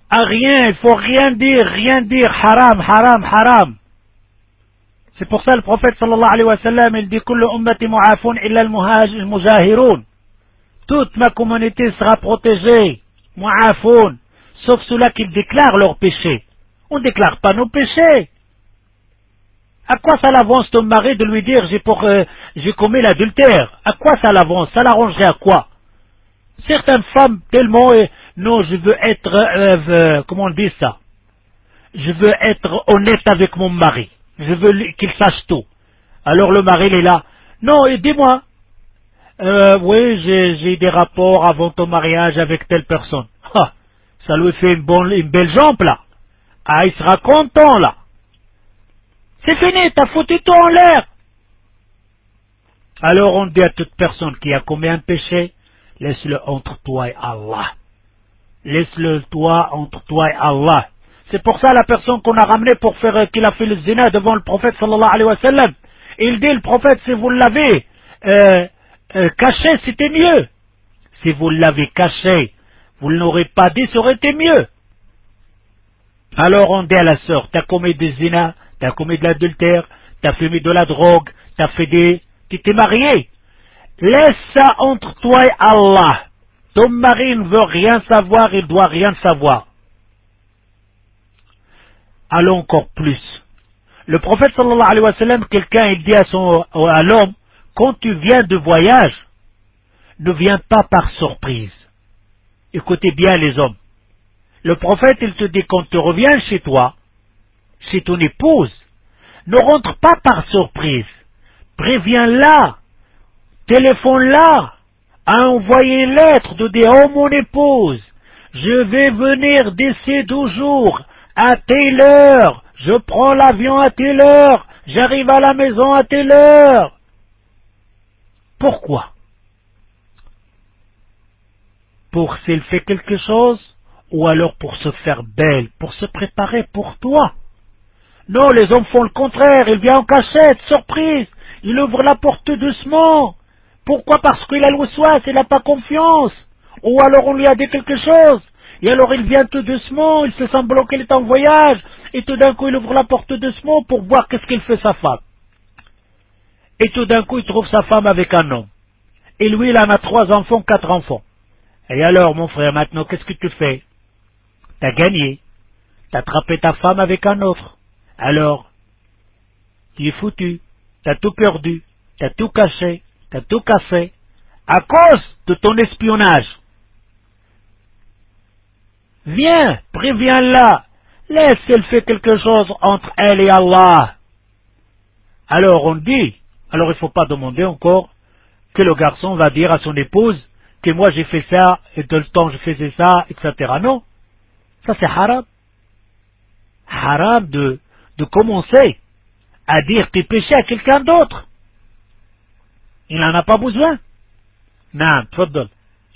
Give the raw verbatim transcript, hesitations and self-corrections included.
à rien, il faut rien dire, rien dire, haram, haram, haram. C'est pour ça le prophète sallallahu alayhi wa sallam, il dit kullu ummati mu'afun illa al-mujahirun. Toute ma communauté sera protégée, mu'afun, sauf ceux-là qui déclarent leurs péchés. On ne déclare pas nos péchés. À quoi ça l'avance ton mari de lui dire j'ai pour euh, j'ai commis l'adultère? À quoi ça l'avance? Ça l'arrangerait à quoi? Certaines femmes tellement euh, non, je veux être euh, euh, comment on dit ça? Je veux être honnête avec mon mari. Je veux qu'il sache tout. Alors le mari il est là. Non, et dis-moi. Euh, oui, j'ai, j'ai des rapports avant ton mariage avec telle personne. Ah, ça lui fait une, bonne, une belle jambe là. Ah, il sera content là. C'est fini, t'as foutu tout en l'air. Alors on dit à toute personne qui a commis un péché, laisse-le entre toi et Allah. Laisse-le toi entre toi et Allah. C'est pour ça la personne qu'on a ramenée pour faire euh, qu'il a fait le zina devant le prophète sallallahu alayhi wa sallam. Il dit le prophète, si vous l'avez euh, euh, caché, c'était mieux. Si vous l'avez caché, vous ne l'aurez pas dit, ça aurait été mieux. Alors on dit à la sœur, t'as commis des zina, t'as commis de l'adultère, t'as fumé de la drogue, t'as fait des... tu t'es marié. Laisse ça entre toi et Allah. Ton mari ne veut rien savoir, il doit rien savoir. Allons encore plus. Le prophète sallallahu alayhi wa sallam, quelqu'un il dit à, son, à l'homme, quand tu viens de voyage, ne viens pas par surprise. Écoutez bien les hommes. Le prophète il te dit quand tu reviens chez toi, chez ton épouse, ne rentre pas par surprise. Préviens-la, téléphone-la, envoie une lettre de dire oh mon épouse, je vais venir d'ici douze jours, à telle heure, je prends l'avion à telle heure, j'arrive à la maison à telle heure. Pourquoi? Pour s'il fait quelque chose, ou alors pour se faire belle, pour se préparer pour toi. Non, les hommes font le contraire, il vient en cachette, surprise, il ouvre la porte doucement. Pourquoi? Parce qu'il a le waswas, il n'a pas confiance. Ou alors on lui a dit quelque chose. Et alors il vient tout doucement, il se semblant qu'il est en voyage, et tout d'un coup il ouvre la porte doucement pour voir qu'est-ce qu'il fait sa femme. Et tout d'un coup il trouve sa femme avec un homme. Et lui il en a trois enfants, quatre enfants. Et alors mon frère, maintenant qu'est-ce que tu fais? T'as gagné. T'as attrapé ta femme avec un autre. Alors, tu es foutu. T'as tout perdu. T'as tout caché. T'as tout cassé. À cause de ton espionnage. Viens, préviens-la. Laisse elle fait quelque chose entre elle et Allah. Alors on dit, alors il ne faut pas demander encore que le garçon va dire à son épouse que moi j'ai fait ça, et de le temps je faisais ça, et cetera. Non, ça c'est haram. Haram de, de commencer à dire tes péchés à quelqu'un d'autre. Il n'en a pas besoin. Non, tfaddal.